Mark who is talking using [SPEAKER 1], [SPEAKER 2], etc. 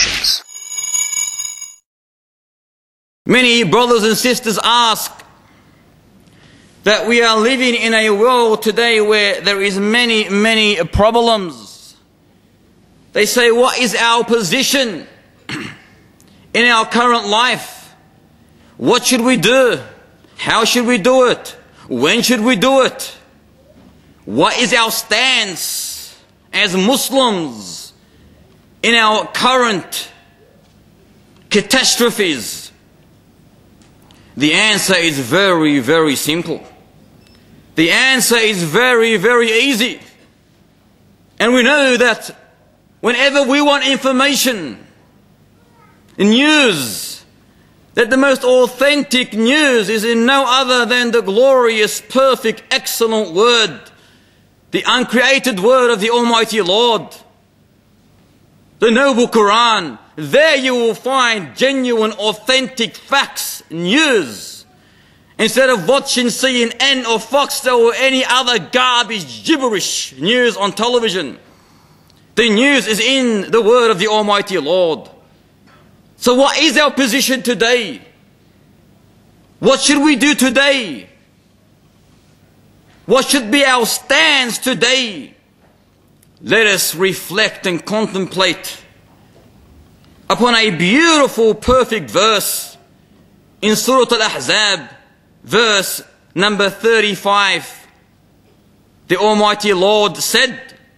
[SPEAKER 1] Productions.
[SPEAKER 2] Many brothers and sisters ask that we are living in a world today where there is many problems. They say, what is our position in our current life? What should we do? How should we do it? When should we do it? What is our stance as Muslims in our current catastrophes? The answer is very simple. The answer is very easy. And we know that whenever we want information, news, that the most authentic news is in no other than the glorious, perfect, excellent word, the uncreated word of the Almighty Lord, the noble Quran. There you will find genuine, authentic facts, news, instead of watching CNN or Foxtel or any other garbage, gibberish news on television. The news is in the word of the Almighty Lord. So what is our position today? What should we do today? What should be our stance today? Let us reflect and contemplate upon a beautiful, perfect verse in Surah Al-Ahzab, verse number 35. The Almighty Lord said,